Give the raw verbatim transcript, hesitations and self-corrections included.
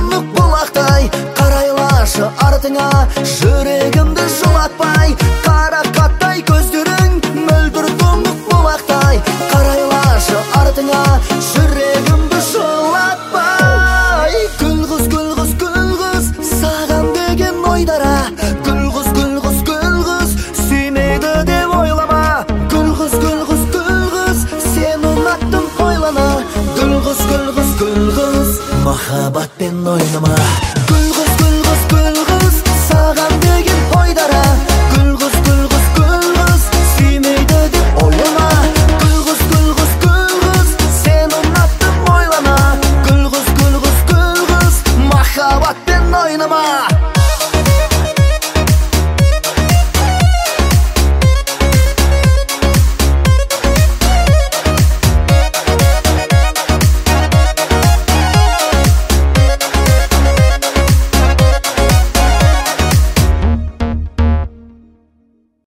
тұнық бұлақтай, қарайлашы артыңа, жүрегімді жылатпай. Қарақаттай көздерің, мөлдір тұнық бұлақтай, қарайлашы артыңа, жүрегімді жылатпай. Күл-құс, күл-құс, күл-құс, саған деген ойдара. Күл-құс, күл-құс, күл-құс, сүймейді деп ойлама. Күл-құс, күл-құс, күл-құс, сен ұнаттың ойлана. Күл-құс, күл-құс, күл-құс, махаббатпен ойнама. Күл-құс, күл-құс, күл-құс, саған деген ойдара. Күл-құс, күл-құс, күл-құс, сүймейді деп ойлама. Күл-құс, күл-құс, күл-құс, сен ұнаттың ойлана. Күл-құс, күл-құс, күл-құс, махаббатпен ойнама.